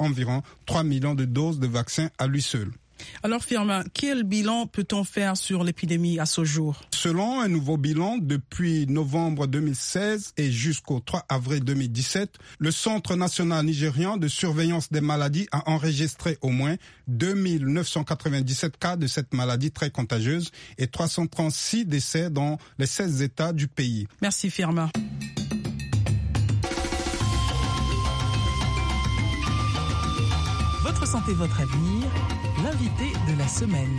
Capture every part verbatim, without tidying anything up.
environ trois millions de doses de vaccins à lui seul. Alors Firmin, quel bilan peut-on faire sur l'épidémie à ce jour? Selon un nouveau bilan, depuis novembre deux mille seize et jusqu'au trois avril deux mille dix-sept, le Centre national nigérian de surveillance des maladies a enregistré au moins deux mille neuf cent quatre-vingt-dix-sept cas de cette maladie très contagieuse et trois cent trente-six décès dans les seize États du pays. Merci Firmin. Votre santé, votre avenir, l'invité de la semaine.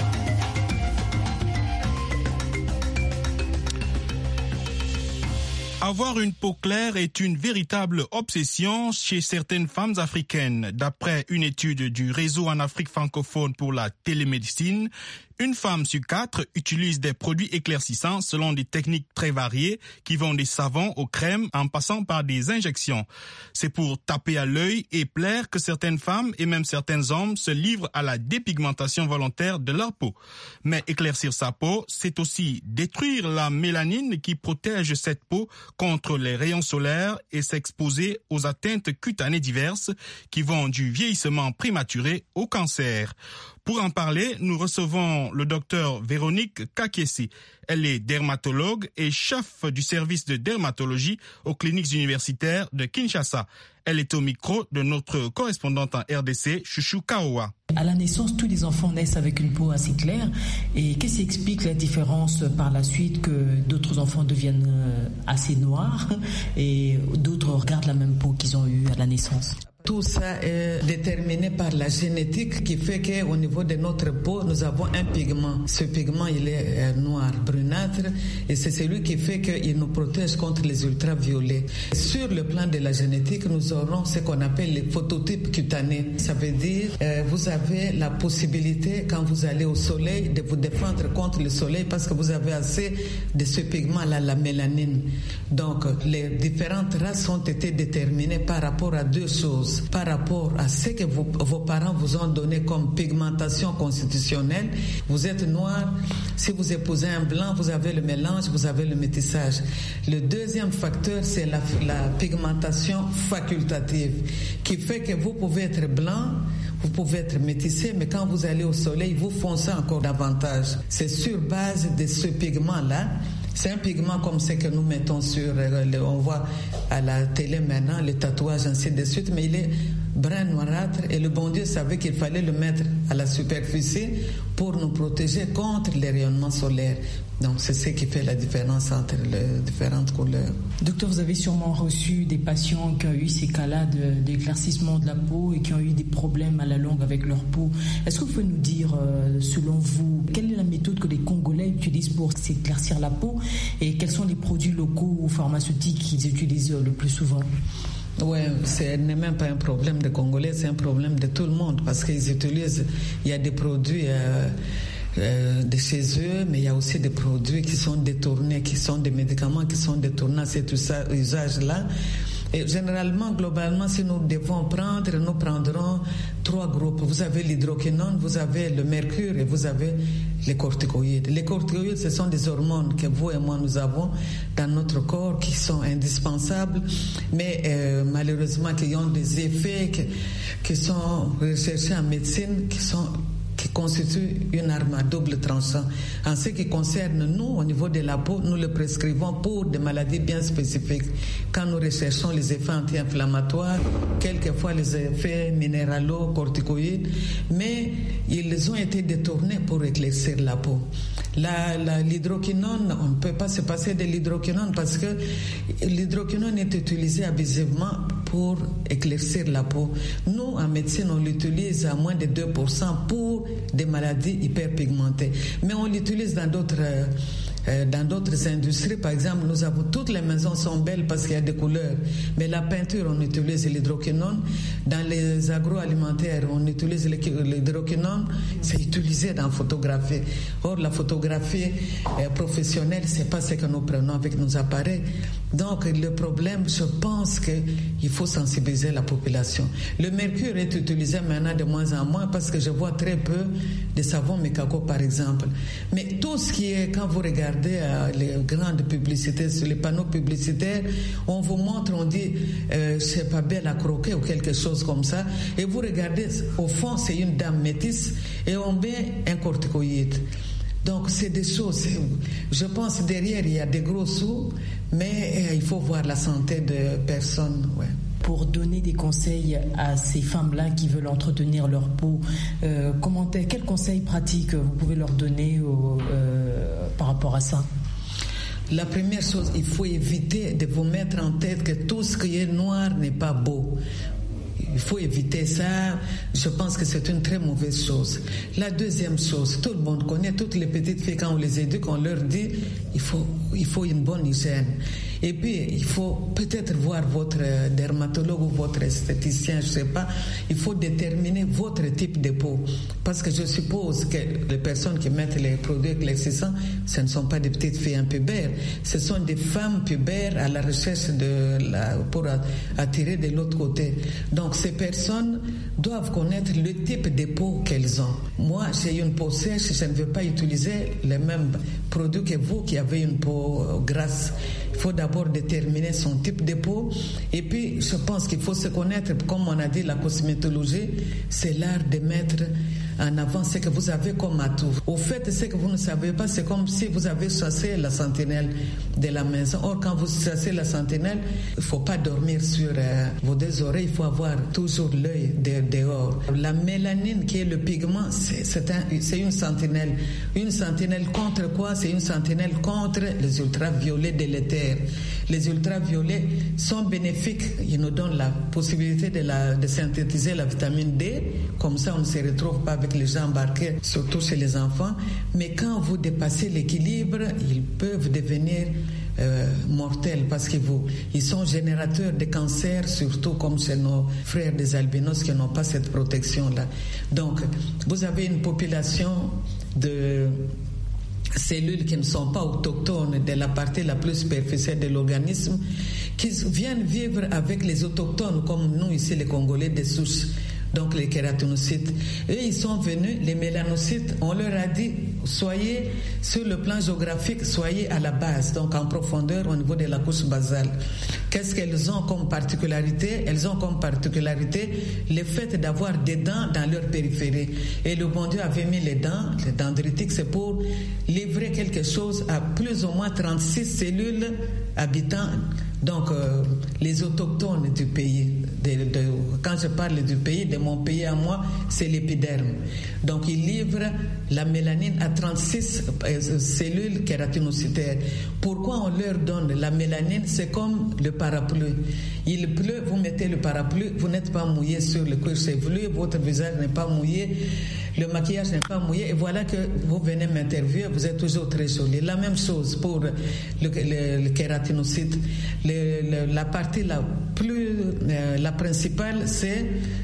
Avoir une peau claire est une véritable obsession chez certaines femmes africaines. D'après une étude du Réseau en Afrique francophone pour la télémédecine, une femme sur quatre utilise des produits éclaircissants selon des techniques très variées qui vont des savons aux crèmes en passant par des injections. C'est pour taper à l'œil et plaire que certaines femmes et même certains hommes se livrent à la dépigmentation volontaire de leur peau. Mais éclaircir sa peau, c'est aussi détruire la mélanine qui protège cette peau contre les rayons solaires et s'exposer aux atteintes cutanées diverses qui vont du vieillissement prématuré au cancer. Pour en parler, nous recevons le docteur Véronique Kakessi. Elle est dermatologue et chef du service de dermatologie aux cliniques universitaires de Kinshasa. Elle est au micro de notre correspondante en R D C, Chouchou Kaoua. À la naissance, tous les enfants naissent avec une peau assez claire. Et qu'est-ce qui explique la différence par la suite que d'autres enfants deviennent assez noirs et d'autres gardent la même peau qu'ils ont eue à la naissance? Tout ça est déterminé par la génétique qui fait qu'au niveau de notre peau, nous avons un pigment. Ce pigment, il est noir, brunâtre, et c'est celui qui fait qu'il nous protège contre les ultraviolets. Sur le plan de la génétique, nous aurons ce qu'on appelle les phototypes cutanés. Ça veut dire euh, vous avez la possibilité, quand vous allez au soleil, de vous défendre contre le soleil parce que vous avez assez de ce pigment-là, la mélanine. Donc, les différentes races ont été déterminées par rapport à deux choses. Par rapport à ce que vos, vos parents vous ont donné comme pigmentation constitutionnelle. Vous êtes noir, si vous épousez un blanc, vous avez le mélange, vous avez le métissage. Le deuxième facteur, c'est la, la pigmentation facultative, qui fait que vous pouvez être blanc, vous pouvez être métissé, mais quand vous allez au soleil, vous foncez encore davantage. C'est sur base de ce pigment-là. C'est un pigment comme ce que nous mettons sur, on voit à la télé maintenant, les tatouages, ainsi de suite, mais il est brun noirâtre et le bon Dieu savait qu'il fallait le mettre à la superficie pour nous protéger contre les rayonnements solaires. Donc c'est ce qui fait la différence entre les différentes couleurs. Docteur, vous avez sûrement reçu des patients qui ont eu ces cas-là de, d'éclaircissement de la peau et qui ont eu des problèmes à la longue avec leur peau. Est-ce que vous pouvez nous dire, selon vous, quelle est la méthode que les Congolais utilisent pour s'éclaircir la peau et quels sont les produits locaux ou pharmaceutiques qu'ils utilisent le plus souvent? Oui, ce n'est même pas un problème des Congolais, c'est un problème de tout le monde parce qu'ils utilisent, il y a des produits euh, euh, de chez eux, mais il y a aussi des produits qui sont détournés, qui sont des médicaments qui sont détournés à cet usage-là. Et généralement, globalement, si nous devons prendre, nous prendrons trois groupes. Vous avez l'hydroquinone, vous avez le mercure et vous avez les corticoïdes. Les corticoïdes, ce sont des hormones que vous et moi, nous avons dans notre corps qui sont indispensables, mais euh, malheureusement qui ont des effets qui, qui sont recherchés en médecine, qui sont qui constitue une arme à double tranchant. En ce qui concerne nous, au niveau de la peau, nous le prescrivons pour des maladies bien spécifiques. Quand nous recherchons les effets anti-inflammatoires, quelquefois les effets minéralo-corticoïdes, mais ils ont été détournés pour éclaircir la peau. La, la, l'hydroquinone, on ne peut pas se passer de l'hydroquinone parce que l'hydroquinone est utilisé abusivement pour éclaircir la peau. Nous, en médecine, on l'utilise à moins de deux pour cent pour des maladies hyperpigmentées. Mais on l'utilise dans d'autres... Euh, Dans d'autres industries, par exemple, nous avons toutes les maisons sont belles parce qu'il y a des couleurs. Mais la peinture, on utilise l'hydroquinone. Dans les agroalimentaires, on utilise l'hydroquinone. C'est utilisé dans la photographie. Or, la photographie euh, professionnelle, c'est pas ce que nous prenons avec nos appareils. Donc le problème, je pense qu'il faut sensibiliser la population. Le mercure est utilisé maintenant de moins en moins parce que je vois très peu de savon Mikako par exemple. Mais tout ce qui est, quand vous regardez euh, les grandes publicités, sur les panneaux publicitaires, on vous montre, on dit euh, c'est pas belle à croquer ou quelque chose comme ça. Et vous regardez, au fond c'est une dame métisse et on met un corticoïde. Donc c'est des choses, je pense derrière il y a des gros sous, mais euh, il faut voir la santé de personnes. Ouais. Pour donner des conseils à ces femmes-là qui veulent entretenir leur peau, euh, comment, quels conseils pratiques vous pouvez leur donner euh, par rapport à ça? La première chose, il faut éviter de vous mettre en tête que tout ce qui est noir n'est pas beau. Il faut éviter ça. Je pense que c'est une très mauvaise chose. La deuxième chose, tout le monde connaît, toutes les petites filles, quand on les éduque, on leur dit il faut, il faut une bonne hygiène. Et puis, il faut peut-être voir votre dermatologue ou votre esthéticien, je ne sais pas. Il faut déterminer votre type de peau. Parce que je suppose que les personnes qui mettent les produits éclaircissants, ce ne sont pas des petites filles pubères. Ce sont des femmes pubères à la recherche de la, pour attirer de l'autre côté. Donc, ces personnes doivent connaître le type de peau qu'elles ont. Moi, j'ai une peau sèche, je ne veux pas utiliser les mêmes produits que vous qui avez une peau grasse. Il faut d'abord déterminer son type de peau et puis je pense qu'il faut se connaître. Comme on a dit, la cosmétologie, c'est l'art de mettre en avant ce que vous avez comme atout. Au fait, ce que vous ne savez pas, c'est comme si vous avez chassé la sentinelle de la maison. Or, quand vous chassez la sentinelle, il ne faut pas dormir sur euh, vos deux oreilles, il faut avoir toujours l'œil de, dehors. La mélanine, qui est le pigment, c'est, c'est, un, c'est une sentinelle. Une sentinelle contre quoi? C'est une sentinelle contre les ultraviolets délétères. Les ultraviolets sont bénéfiques, ils nous donnent la possibilité de, la, de synthétiser la vitamine D, comme ça on ne se retrouve pas avec les gens embarqués, surtout chez les enfants. Mais quand vous dépassez l'équilibre, ils peuvent devenir euh, mortels parce qu'ils ils sont générateurs de cancer, surtout comme chez nos frères des albinos qui n'ont pas cette protection-là. Donc, vous avez une population de cellules qui ne sont pas autochtones de la partie la plus superficielle de l'organisme, qui viennent vivre avec les autochtones, comme nous ici les Congolais des souches, donc les kératinocytes. Et ils sont venus, les mélanocytes, on leur a dit, soyez sur le plan géographique, soyez à la base, donc en profondeur au niveau de la couche basale. Qu'est-ce qu'elles ont comme particularité? Elles ont comme particularité le fait d'avoir des dents dans leur périphérie. Et le bon Dieu avait mis les dents, les dendritiques, c'est pour livrer quelque chose à plus ou moins trente-six cellules habitant, donc euh, les autochtones du pays. De, de, quand je parle du pays, de mon pays à moi, c'est l'épiderme. Donc ils livrent la mélanine à trente-six euh, cellules kératinocytaires. Pourquoi on leur donne la mélanine? C'est comme le parapluie. Il pleut, vous mettez le parapluie, vous n'êtes pas mouillé sur le cuir chevelu, votre visage n'est pas mouillé, le maquillage n'est pas mouillé, et voilà que vous venez m'interviewer, vous êtes toujours très jolie. La même chose pour le, le, le kératinocyte. Le, le, la partie la plus, euh, la principale, c'est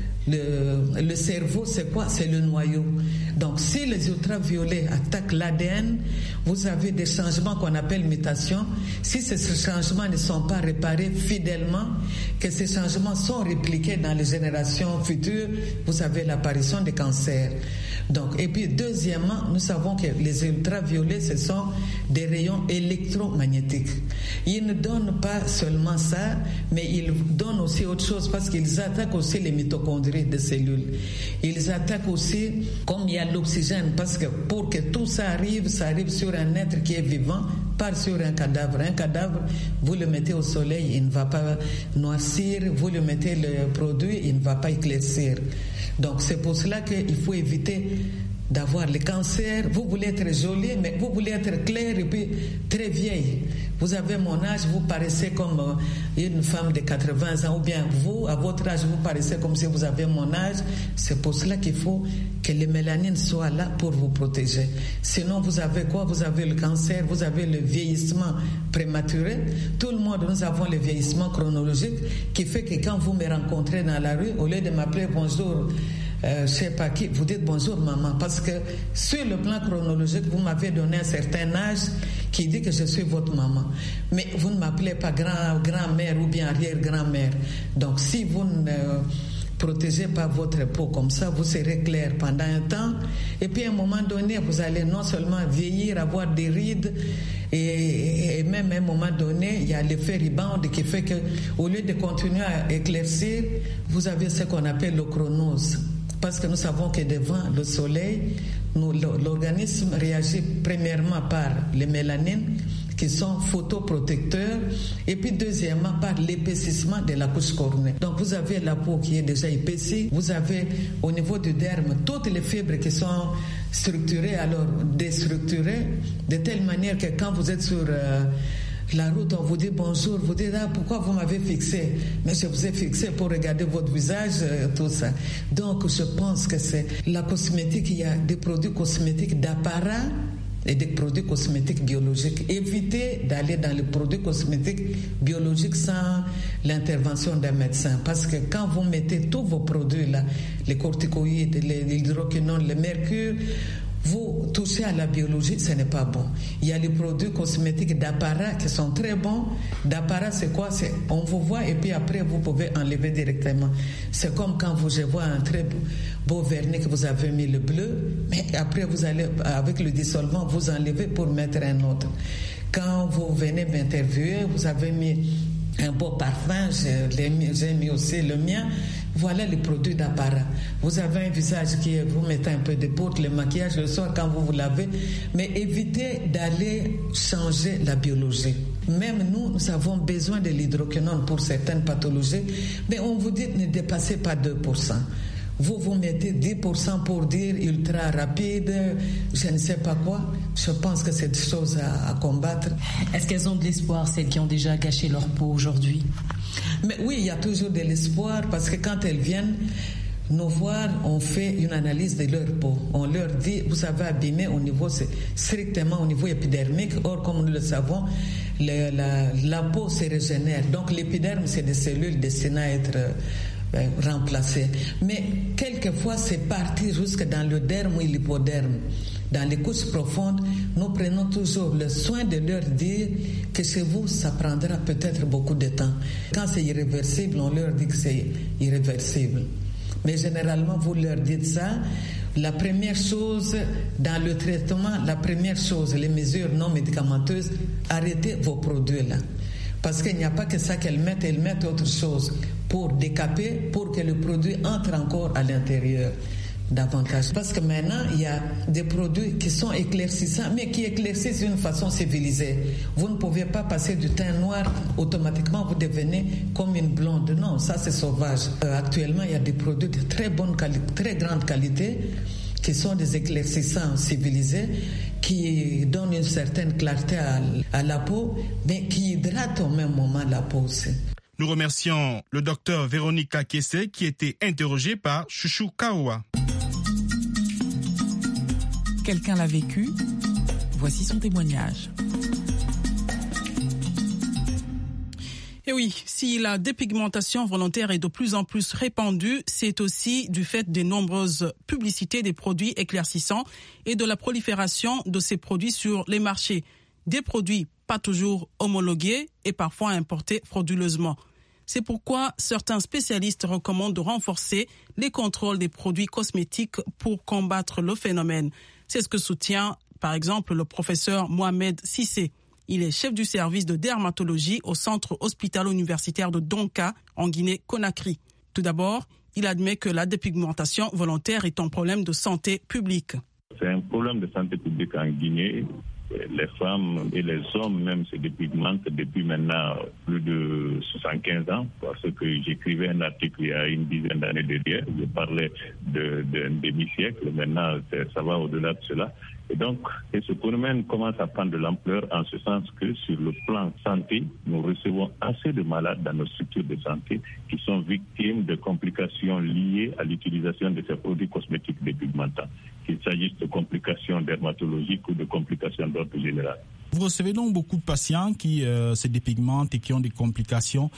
le, le cerveau, c'est quoi? C'est le noyau. Donc, si les ultraviolets attaquent l'A D N, vous avez des changements qu'on appelle mutations. Si ces changements ne sont pas réparés fidèlement, que ces changements sont répliqués dans les générations futures, vous avez l'apparition de cancers. Donc, et puis, deuxièmement, nous savons que les ultraviolets, ce sont des rayons électromagnétiques. Ils ne donnent pas seulement ça, mais ils donnent aussi autre chose parce qu'ils attaquent aussi les mitochondries des cellules. Ils attaquent aussi, comme il y a l'oxygène, parce que pour que tout ça arrive, ça arrive sur un être qui est vivant, pas sur un cadavre. Un cadavre, vous le mettez au soleil, il ne va pas noircir, vous le mettez le produit, il ne va pas éclaircir. Donc c'est pour cela qu'il faut éviter d'avoir le cancer. Vous voulez être jolie, mais vous voulez être claire et puis très vieille. Vous avez mon âge, vous paraissez comme une femme de quatre-vingts ans, ou bien vous, à votre âge, vous paraissez comme si vous avez mon âge. C'est pour cela qu'il faut que les mélanines soient là pour vous protéger. Sinon, vous avez quoi? Vous avez le cancer, vous avez le vieillissement prématuré. Tout le monde, nous avons le vieillissement chronologique qui fait que quand vous me rencontrez dans la rue, au lieu de m'appeler bonjour, euh, je ne sais pas qui, vous dites bonjour maman, parce que sur le plan chronologique, vous m'avez donné un certain âge qui dit que je suis votre maman. Mais vous ne m'appelez pas grand, grand-mère ou bien arrière-grand-mère. Donc si vous ne euh, protégez pas votre peau comme ça, vous serez clair pendant un temps. Et puis à un moment donné, vous allez non seulement vieillir, avoir des rides, et, et même à un moment donné, il y a l'effet rebound qui fait qu'au lieu de continuer à éclaircir, vous avez ce qu'on appelle l'ochronose. Parce que nous savons que devant le soleil, nous, l'organisme réagit premièrement par les mélanines qui sont photoprotecteurs et puis deuxièmement par l'épaississement de la couche cornée. Donc vous avez la peau qui est déjà épaissie, vous avez au niveau du derme toutes les fibres qui sont structurées, alors déstructurées, de telle manière que quand vous êtes sur euh, la route, on vous dit bonjour, vous dites ah, pourquoi vous m'avez fixé? Mais je vous ai fixé pour regarder votre visage, euh, tout ça. Donc je pense que c'est la cosmétique, il y a des produits cosmétiques d'apparat et des produits cosmétiques biologiques. Évitez d'aller dans les produits cosmétiques biologiques sans l'intervention d'un médecin. Parce que quand vous mettez tous vos produits là, les corticoïdes, les hydroquinones, le mercure, vous touchez à la biologie, ce n'est pas bon. Il y a les produits cosmétiques d'apparat qui sont très bons. D'apparat, c'est quoi? C'est, on vous voit et puis après, vous pouvez enlever directement. C'est comme quand vous, je vois un très beau, beau vernis que vous avez mis le bleu, mais après, vous allez, avec le dissolvant, vous enlevez pour mettre un autre. Quand vous venez m'interviewer, vous avez mis un beau parfum, j'ai mis, j'ai mis aussi le mien. Voilà les produits d'apparat. Vous avez un visage qui est, vous mettez un peu de poudre, le maquillage le soir quand vous vous lavez, mais évitez d'aller changer la biologie. Même nous, nous avons besoin de l'hydroquinone pour certaines pathologies, mais on vous dit ne dépassez pas deux pour cent. Vous vous mettez dix pour cent pour dire ultra rapide, je ne sais pas quoi. Je pense que c'est des choses à, à combattre. Est-ce qu'elles ont de l'espoir, celles qui ont déjà gâché leur peau aujourd'hui? Mais oui, il y a toujours de l'espoir parce que quand elles viennent nous voir, on fait une analyse de leur peau. On leur dit, vous avez abîmé au niveau, c'est strictement au niveau épidermique. Or, comme nous le savons, le, la, la peau se régénère. Donc l'épiderme, c'est des cellules destinées à être euh, remplacées. Mais quelquefois, c'est parti jusque dans le derme ou l'hypoderme. Dans les couches profondes, nous prenons toujours le soin de leur dire que chez vous, ça prendra peut-être beaucoup de temps. Quand c'est irréversible, on leur dit que c'est irréversible. Mais généralement, vous leur dites ça. La première chose, dans le traitement, la première chose, les mesures non médicamenteuses, arrêtez vos produits-là. Parce qu'il n'y a pas que ça qu'elles mettent, elles mettent autre chose pour décaper, pour que le produit entre encore à l'intérieur davantage. Parce que maintenant, il y a des produits qui sont éclaircissants, mais qui éclaircissent d'une façon civilisée. Vous ne pouvez pas passer du teint noir, automatiquement vous devenez comme une blonde. Non, ça c'est sauvage. Euh, actuellement, il y a des produits de très bonne qualité, très grande qualité, qui sont des éclaircissants civilisés, qui donnent une certaine clarté à, à la peau, mais qui hydratent au même moment la peau aussi. Nous remercions le docteur Véronica Kessé qui était interrogée par Chouchou Kaoua. Quelqu'un l'a vécu, voici son témoignage. Et oui, si la dépigmentation volontaire est de plus en plus répandue, c'est aussi du fait des nombreuses publicités des produits éclaircissants et de la prolifération de ces produits sur les marchés. Des produits pas toujours homologués et parfois importés frauduleusement. C'est pourquoi certains spécialistes recommandent de renforcer les contrôles des produits cosmétiques pour combattre le phénomène. C'est ce que soutient, par exemple, le professeur Mohamed Sissé. Il est chef du service de dermatologie au centre hospitalo-universitaire de Donka, en Guinée-Conakry. Tout d'abord, il admet que la dépigmentation volontaire est un problème de santé publique. C'est un problème de santé publique en Guinée. Les femmes et les hommes même se dépigmentent depuis maintenant plus de soixante-quinze ans, parce que j'écrivais un article il y a une dizaine d'années derrière, je parlais de, d'un demi-siècle, maintenant ça va au-delà de cela. Et donc, et ce phénomène commence à prendre de l'ampleur en ce sens que sur le plan santé, nous recevons assez de malades dans nos structures de santé qui sont victimes de complications liées à l'utilisation de ces produits cosmétiques dépigmentants, qu'il s'agisse de complications dermatologiques ou de complications d'ordre général. Vous recevez donc beaucoup de patients qui euh, se dépigmentent et qui ont des complications.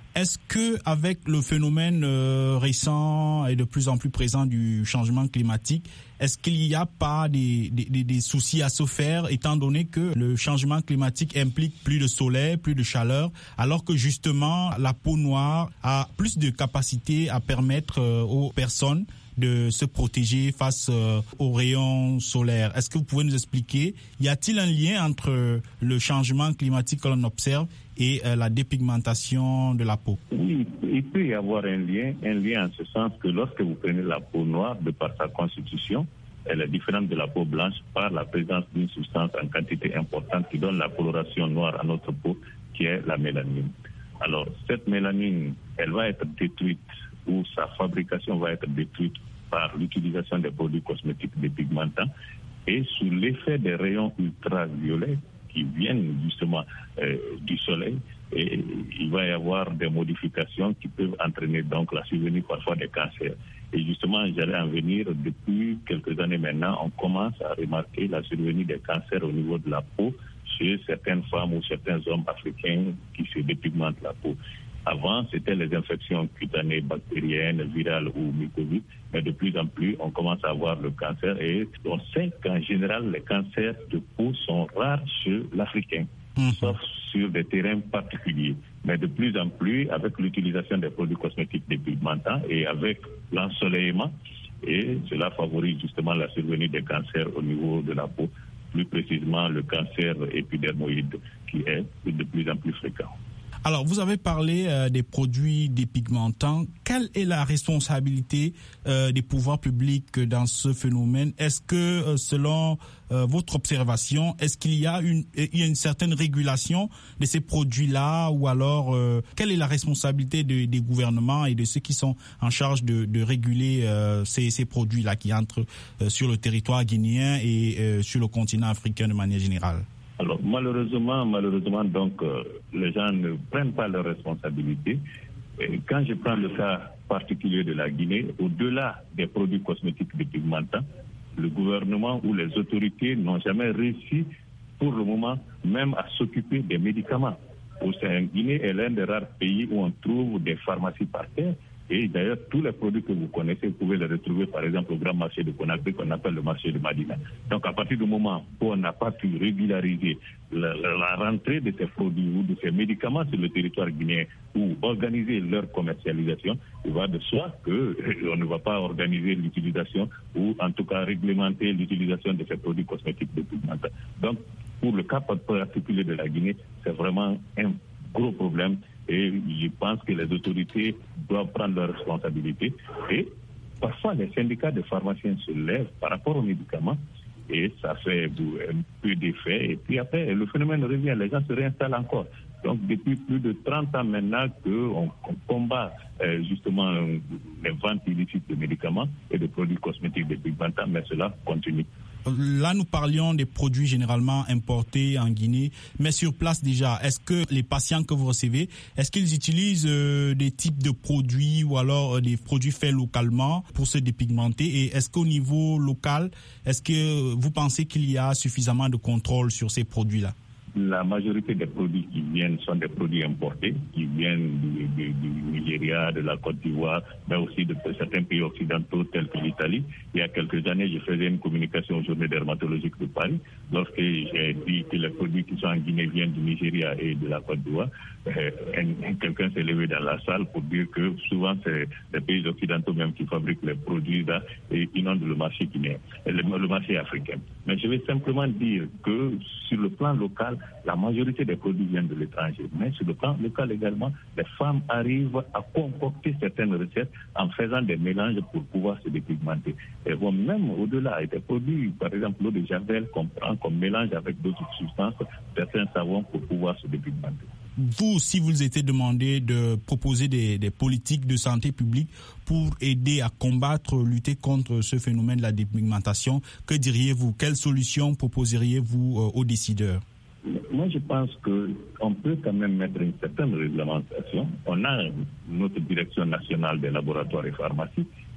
Est-ce que avec le phénomène euh, récent et de plus en plus présent du changement climatique, est-ce qu'il n'y a pas des, des, des soucis à se faire, étant donné que le changement climatique implique plus de soleil, plus de chaleur, alors que justement la peau noire a plus de capacité à permettre euh, aux personnes de se protéger face euh, aux rayons solaires. Est-ce que vous pouvez nous expliquer, y a-t-il un lien entre le changement climatique que l'on observe et euh, la dépigmentation de la peau? Oui, il peut y avoir un lien, un lien en ce sens que lorsque vous prenez la peau noire, de par sa constitution, elle est différente de la peau blanche par la présence d'une substance en quantité importante qui donne la coloration noire à notre peau, qui est la mélanine. Alors, cette mélanine, elle va être détruite ou sa fabrication va être détruite par l'utilisation des produits cosmétiques dépigmentants et sous l'effet des rayons ultraviolets qui viennent justement euh, du soleil, et il va y avoir des modifications qui peuvent entraîner donc la survenue parfois des cancers. Et justement, j'allais en venir, depuis quelques années maintenant, on commence à remarquer la survenue des cancers au niveau de la peau chez certaines femmes ou certains hommes africains qui se dépigmentent la peau. Avant, c'était les infections cutanées, bactériennes, virales ou mycoviques, mais de plus en plus, on commence à avoir le cancer et on sait qu'en général, les cancers de peau sont rares chez l'Africain, mmh. sauf sur des terrains particuliers. Mais de plus en plus, avec l'utilisation des produits cosmétiques dépigmentants et avec l'ensoleillement, et cela favorise justement la survenue des cancers au niveau de la peau, plus précisément le cancer épidermoïde qui est de plus en plus fréquent. Alors, vous avez parlé euh, des produits dépigmentants. Quelle est la responsabilité euh, des pouvoirs publics dans ce phénomène? Est-ce que, euh, selon euh, votre observation, est-ce qu'il y a une, il y a une certaine régulation de ces produits-là, ou alors euh, quelle est la responsabilité de, des gouvernements et de ceux qui sont en charge de, de réguler euh, ces, ces produits-là qui entrent euh, sur le territoire guinéen et euh, sur le continent africain de manière générale? Alors malheureusement, malheureusement, donc euh, les gens ne prennent pas leurs responsabilités. Et quand je prends le cas particulier de la Guinée, au-delà des produits cosmétiques dépigmentants, le gouvernement ou les autorités n'ont jamais réussi, pour le moment, même à s'occuper des médicaments. Au sein de Guinée est l'un des rares pays où on trouve des pharmacies par terre. Et d'ailleurs, tous les produits que vous connaissez, vous pouvez les retrouver, par exemple, au grand marché de Conakry, qu'on appelle le marché de Madina. Donc, à partir du moment où on n'a pas pu régulariser la, la, la rentrée de ces produits ou de ces médicaments sur le territoire guinéen ou organiser leur commercialisation, il va de soi qu'on ne va pas organiser l'utilisation ou, en tout cas, réglementer l'utilisation de ces produits cosmétiques dépigmentants. Donc, pour le cas particulier de la Guinée, c'est vraiment un gros problème. Et je pense que les autorités doivent prendre leurs responsabilités. Et parfois, les syndicats de pharmaciens se lèvent par rapport aux médicaments et ça fait un peu d'effet. Et puis après, le phénomène revient, les gens se réinstallent encore. Donc, depuis plus de trente ans maintenant qu'on on combat euh, justement les ventes illicites de médicaments et de produits cosmétiques dépigmentants, mais cela continue. Là, nous parlions des produits généralement importés en Guinée, mais sur place déjà, est-ce que les patients que vous recevez, est-ce qu'ils utilisent euh, des types de produits ou alors euh, des produits faits localement pour se dépigmenter? Et est-ce qu'au niveau local, est-ce que vous pensez qu'il y a suffisamment de contrôle sur ces produits-là? La majorité des produits qui viennent sont des produits importés, qui viennent du, du, du Nigeria, de la Côte d'Ivoire, mais aussi de certains pays occidentaux tels que l'Italie. Il y a quelques années, je faisais une communication aux journées dermatologiques de Paris. Lorsque j'ai dit que les produits qui sont en Guinée viennent du Nigeria et de la Côte d'Ivoire, euh, quelqu'un s'est levé dans la salle pour dire que souvent c'est les pays occidentaux même qui fabriquent les produits là et inondent le marché guinéen, le, le marché africain. Mais je vais simplement dire que sur le plan local, la majorité des produits viennent de l'étranger. Mais sur le plan local également, les femmes arrivent à concocter certaines recettes en faisant des mélanges pour pouvoir se dépigmenter. Elles vont même au-delà. Des produits, par exemple l'eau de javel qu'on prend comme mélange avec d'autres substances, certains savons pour pouvoir se dépigmenter. Vous, si vous étiez demandé de proposer des, des politiques de santé publique pour aider à combattre, lutter contre ce phénomène de la dépigmentation, que diriez-vous? Quelles solutions proposeriez-vous euh, aux décideurs? Moi, je pense qu'on peut quand même mettre une certaine réglementation. On a notre direction nationale des laboratoires et pharmacies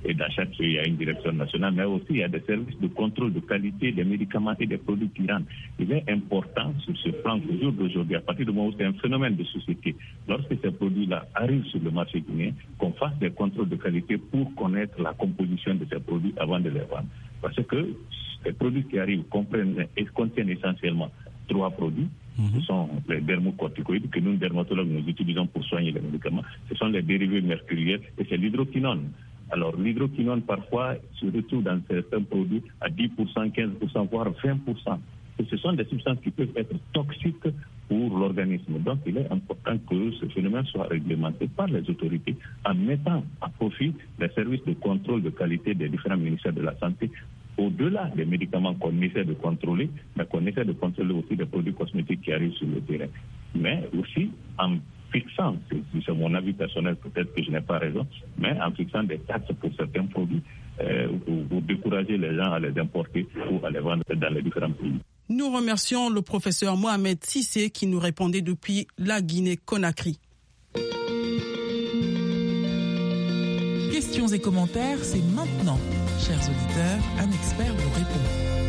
Et dans chaque pays, il y a une direction nationale, mais aussi il y a des services de contrôle de qualité des médicaments et des produits qui rentrent. Il est important sur ce plan qu'au jour d'aujourd'hui, à partir du moment où c'est un phénomène de société, lorsque ces produits-là arrivent sur le marché guinéen, qu'on fasse des contrôles de qualité pour connaître la composition de ces produits avant de les vendre. Parce que les produits qui arrivent comprennent et contiennent essentiellement trois produits. Mm-hmm. Ce sont les dermocorticoïdes que nous, dermatologues, nous utilisons pour soigner les médicaments. Ce sont les dérivés mercuriels et c'est l'hydroquinone. Alors, l'hydroquinone, parfois, se retrouve dans certains produits à dix pour cent, quinze pour cent, voire vingt pour cent. Et ce sont des substances qui peuvent être toxiques pour l'organisme. Donc, il est important que ce phénomène soit réglementé par les autorités en mettant à profit les services de contrôle de qualité des différents ministères de la Santé, au-delà des médicaments qu'on essaie de contrôler, mais qu'on essaie de contrôler aussi des produits cosmétiques qui arrivent sur le terrain. Mais aussi en fixant, c'est mon avis personnel, peut-être que je n'ai pas raison, mais en fixant des taxes pour certains produits euh, pour, pour décourager les gens à les importer ou à les vendre dans les différents pays. Nous remercions le professeur Mohamed Cissé qui nous répondait depuis la Guinée-Conakry. Questions et commentaires, c'est maintenant. Chers auditeurs, un expert vous répond.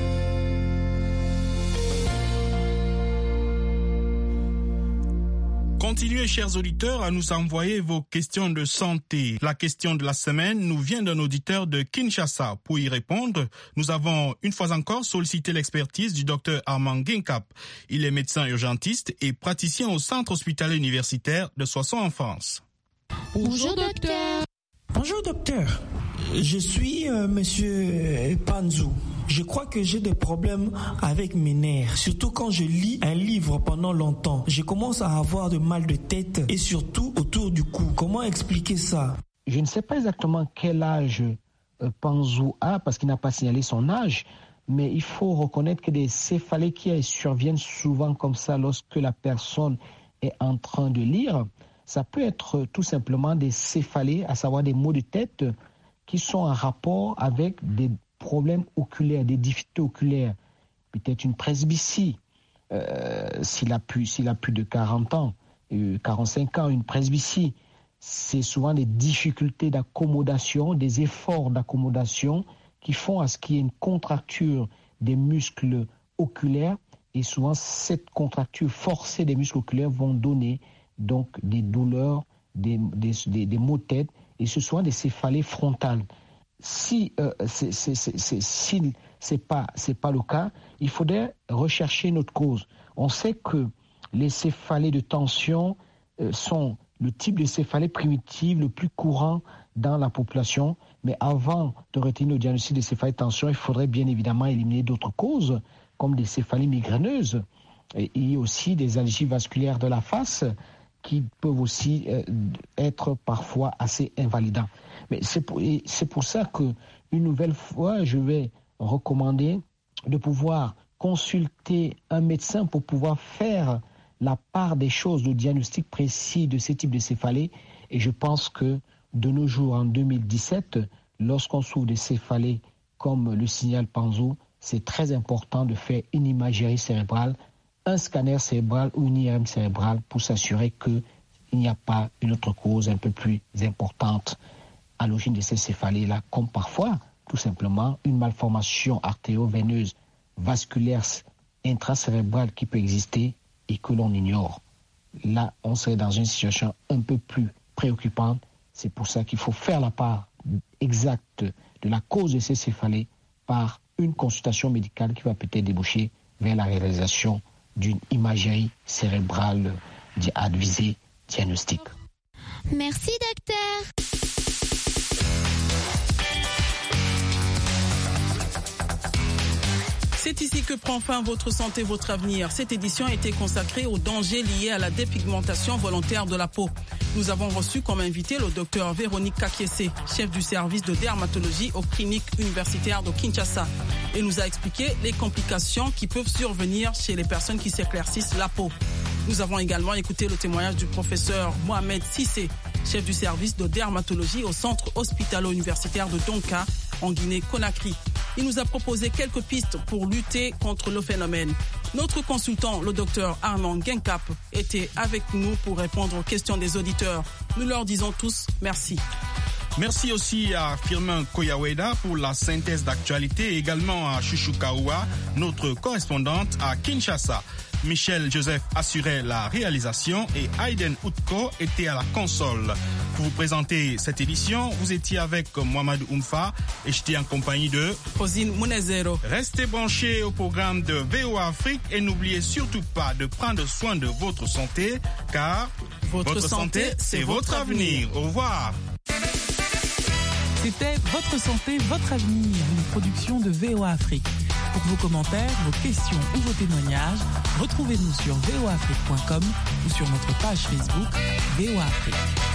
Continuez, chers auditeurs, à nous envoyer vos questions de santé. La question de la semaine nous vient d'un auditeur de Kinshasa. Pour y répondre, nous avons une fois encore sollicité l'expertise du docteur Armand Guinkap. Il est médecin urgentiste et praticien au centre hospitalier universitaire de Soissons en France. Bonjour docteur. Bonjour docteur. Je suis euh, monsieur Panzou. Je crois que j'ai des problèmes avec mes nerfs, surtout quand je lis un livre pendant longtemps. Je commence à avoir de mal de tête et surtout autour du cou. Comment expliquer ça? Je ne sais pas exactement quel âge euh, Panzou a parce qu'il n'a pas signalé son âge, mais il faut reconnaître que des céphalées qui surviennent souvent comme ça lorsque la personne est en train de lire, ça peut être tout simplement des céphalées, à savoir des maux de tête qui sont en rapport avec des problèmes oculaires, des difficultés oculaires, peut-être une presbytie, euh, s'il a plus, s'il a plus de quarante ans, euh, quarante-cinq ans, une presbytie, c'est souvent des difficultés d'accommodation, des efforts d'accommodation qui font à ce qu'il y ait une contracture des muscles oculaires et souvent cette contracture forcée des muscles oculaires vont donner donc des douleurs, des, des, des, des maux de tête et ce sont des céphalées frontales. Si euh, c'est, c'est, c'est, c'est, si c'est pas c'est pas le cas, il faudrait rechercher notre cause. On sait que les céphalées de tension euh, sont le type de céphalée primitive le plus courant dans la population, mais avant de retenir le diagnostic de céphalée de tension, il faudrait bien évidemment éliminer d'autres causes comme des céphalées migraineuses et, et aussi des allergies vasculaires de la face qui peuvent aussi euh, être parfois assez invalidants. Mais c'est pour, c'est pour ça que une nouvelle fois, je vais recommander de pouvoir consulter un médecin pour pouvoir faire la part des choses, le diagnostic précis de ces types de céphalées. Et je pense que de nos jours, en deux mille dix-sept, lorsqu'on souffre de céphalées comme le signale Panzou, c'est très important de faire une imagerie cérébrale, un scanner cérébral ou une I R M cérébrale pour s'assurer qu'il n'y a pas une autre cause un peu plus importante à l'origine de ces céphalées-là, comme parfois, tout simplement, une malformation artério-veineuse vasculaire intracérébrale qui peut exister et que l'on ignore. Là, on serait dans une situation un peu plus préoccupante. C'est pour ça qu'il faut faire la part exacte de la cause de ces céphalées par une consultation médicale qui va peut-être déboucher vers la réalisation d'une imagerie cérébrale à visée diagnostique. Merci docteur. C'est ici que prend fin votre santé, votre avenir. Cette édition a été consacrée aux dangers liés à la dépigmentation volontaire de la peau. Nous avons reçu comme invité le docteur Véronique Kakiese, chef du service de dermatologie aux cliniques universitaires de Kinshasa. Et nous a expliqué les complications qui peuvent survenir chez les personnes qui s'éclaircissent la peau. Nous avons également écouté le témoignage du professeur Mohamed Cissé, chef du service de dermatologie au centre hospitalo-universitaire de Donka, en Guinée-Conakry. Il nous a proposé quelques pistes pour lutter contre le phénomène. Notre consultant, le docteur Armand Guinkap, était avec nous pour répondre aux questions des auditeurs. Nous leur disons tous merci. Merci aussi à Firmin Koyaweda pour la synthèse d'actualité et également à Chouchou Kaoua, notre correspondante à Kinshasa. Michel Joseph assurait la réalisation et Aiden Outko était à la console. Pour vous présenter cette édition, vous étiez avec Mohamed Oumfa et j'étais en compagnie de Rosine Mounezero. Restez branchés au programme de V O A Afrique et n'oubliez surtout pas de prendre soin de votre santé car votre, votre santé, santé c'est votre avenir. avenir. Au revoir. C'était Votre santé, votre avenir, une production de V O A Afrique. Pour vos commentaires, vos questions ou vos témoignages, retrouvez-nous sur v o afrique point com ou sur notre page Facebook V O A Afrique.